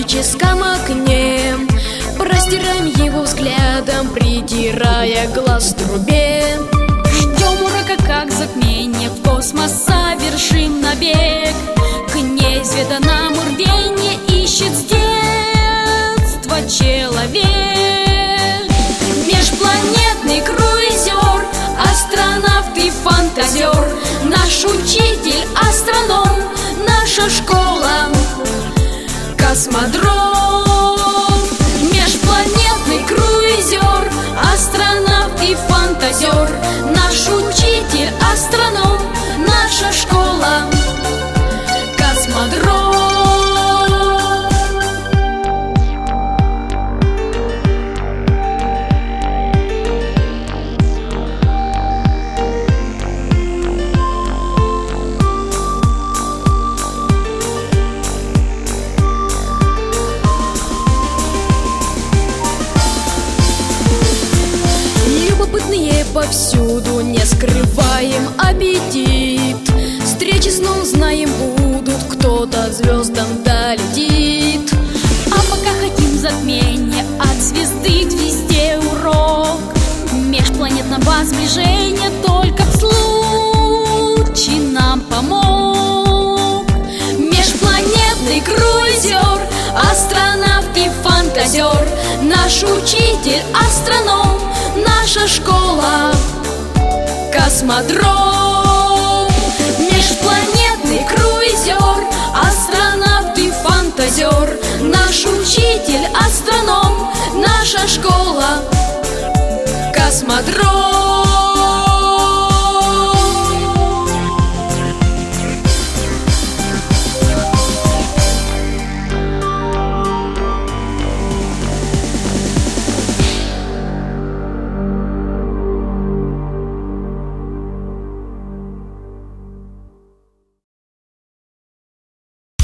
магическом окне. Простираем его взглядом, придирая глаз к трубе. Ждем урока как затмение, в космос совершим набег. Князь-звезда нам рвение ищет с детства человек. Межпланетный круизер, астронавт и фантазер, наш учитель астроном, наша школа космодром. Межпланетный круизер, астронавт и фантазер, наш учитель астроном, наша школа космодром. Любопытные повсюду, не скрываем аппетит. Встречи снова знаем будут, кто-то звездам долетит. А пока хотим затмение, от звезды к звезде урок. Межпланетного сближения только б случай нам помог. Межпланетный круизер, астронавт и фантазер, наш учитель астроном, наша школа космодром. Межпланетный круизер, астронавт и фантазер, наш учитель астроном, наша школа космодром.